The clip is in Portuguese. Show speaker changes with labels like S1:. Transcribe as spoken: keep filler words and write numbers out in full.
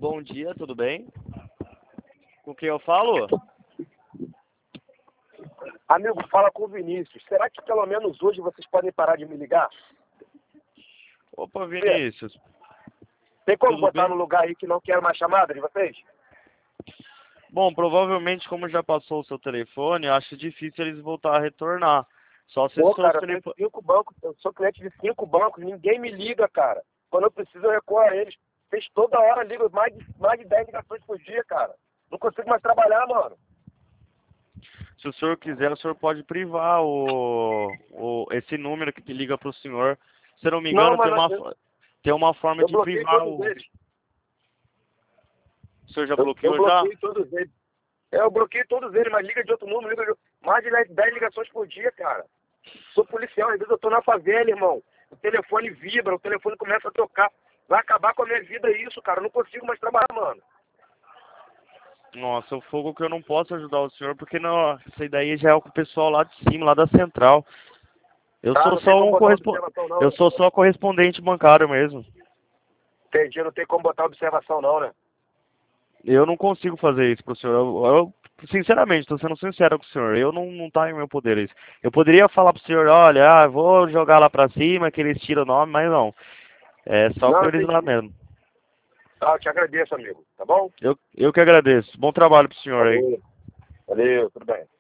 S1: bom dia, tudo bem? Com quem eu falo?
S2: Amigo, fala com o Vinícius. Será que pelo menos hoje vocês podem parar de me ligar?
S1: Opa, Vinícius.
S2: Tem como
S1: Tudo
S2: botar
S1: bem?
S2: no lugar aí que não quero mais chamada de vocês?
S1: Bom, provavelmente como já passou o seu telefone, eu acho difícil eles voltar a retornar. Só se
S2: Pô,
S1: o seu
S2: cara, eu
S1: telefone...
S2: tenho cinco bancos, eu sou cliente de cinco bancos, ninguém me liga, cara. Quando eu preciso, eu recorro a eles. Vocês toda hora ligam, mais de, mais de dez ligações por dia, cara. Não consigo mais trabalhar, mano.
S1: Se o senhor quiser, o senhor pode privar o, o, esse número que te liga para o senhor. Se eu não me
S2: Não,
S1: engano, tem
S2: mas
S1: uma,
S2: eu,
S1: tem uma forma
S2: eu
S1: de
S2: bloqueei
S1: privar
S2: todos
S1: o...
S2: eles.
S1: O senhor já
S2: Eu, eu
S1: bloqueou já?
S2: bloqueei todos eles. É, eu bloqueei todos eles, mas liga de outro número, liga de... mais de dez ligações por dia, cara. Sou policial, às vezes eu tô na favela, irmão. O telefone vibra, o telefone começa a tocar. Vai acabar com a minha vida isso, cara. Eu não consigo mais trabalhar, mano.
S1: Nossa, o fogo que eu não posso ajudar o senhor, porque não, isso daí já é com o pessoal lá de cima, lá da central. Eu
S2: Tá,
S1: sou
S2: não tem
S1: só
S2: como
S1: um
S2: botar
S1: correspondente,
S2: observação não,
S1: eu
S2: né?
S1: sou só correspondente bancário mesmo.
S2: Entendi, não tem como botar observação não, né?
S1: Eu não consigo fazer isso pro senhor. Eu, eu sinceramente, estou sendo sincero com o senhor. Eu não, não tá em meu poder isso. Eu poderia falar pro senhor, olha, ah, vou jogar lá pra cima, que eles tiram o nome, mas não. É só
S2: Não,
S1: com eles lá
S2: entendi.
S1: mesmo.
S2: Tá, eu te agradeço, amigo. Tá bom?
S1: Eu, eu que agradeço. Bom trabalho pro senhor aí.
S2: Valeu. Valeu, tudo bem.